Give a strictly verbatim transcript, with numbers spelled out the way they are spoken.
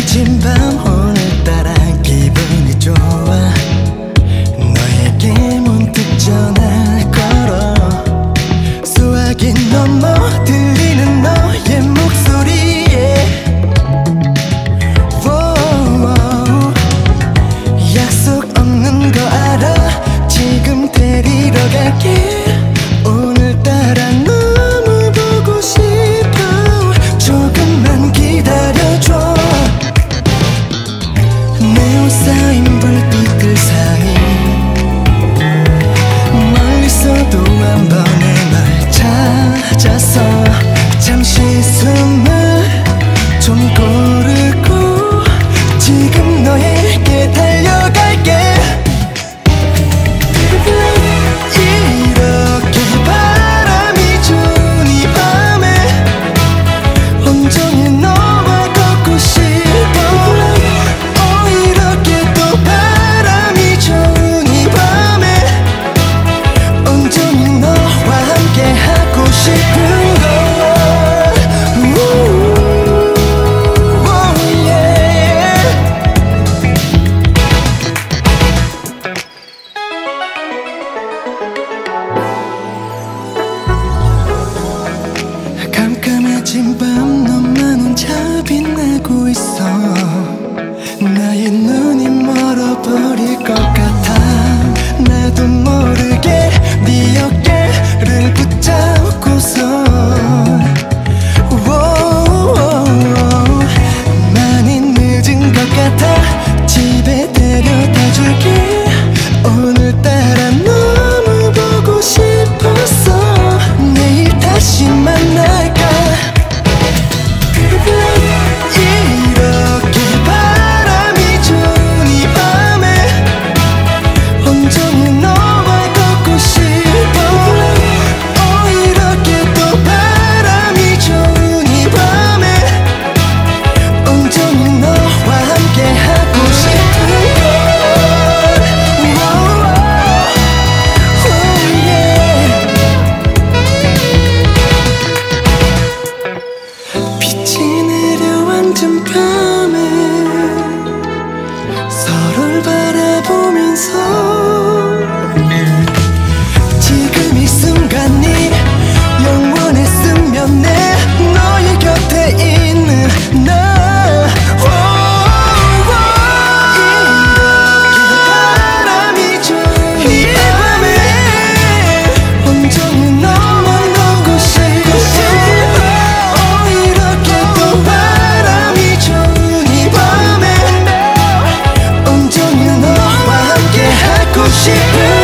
긴 밤 오늘따라 기분이 좋아. 너에게 문득 전화 걸어. 수화기 넘어 들리는 너의 목소리에 wow, 약속 없는 거 알아. 지금 데리러 갈게. 오늘따라 너무 보고 싶어. 조금만 기다려줘. 네온 쌓인 불빛들 사이 멀리서도 한 번에 널 찾아서 잠시 숨을 좀 고르고 지금 너에게 달려갈게. 이렇게 바람이 준 이 밤에 온종일 너와 걷고 싶어. 어 이렇게 또 바람이 준 이 밤에 온종일 너와 함께 하고 싶은 거야. 깜깜해진 밤 너만 혼자 빛나고 있어. 나의 눈이 멀어버릴 것 같아. 나도 모르게 네 어깨를 붙잡고서 많이 늦은 것 같아. 집에 데려다 줄게. 오늘따라 너무 보고 싶었어. 내일 다시 만날까. 이렇게 바람이 준 이 밤에 온종일 너와 걷고 싶어. 어 이렇게 또 바람이 준 이 밤에 온종일 너와 함께 하고 싶은 걸. 빛이 내려앉은 밤에 서로를 바라보면서 지금 이 순간이 영원했으면 내 너의 곁에 있는 나. 바람이 준 이 밤에 온종일 너만 걷고 싶어. 어 이렇게 또 바람이 준 이 밤에 온종일 너와 함께 하고 싶은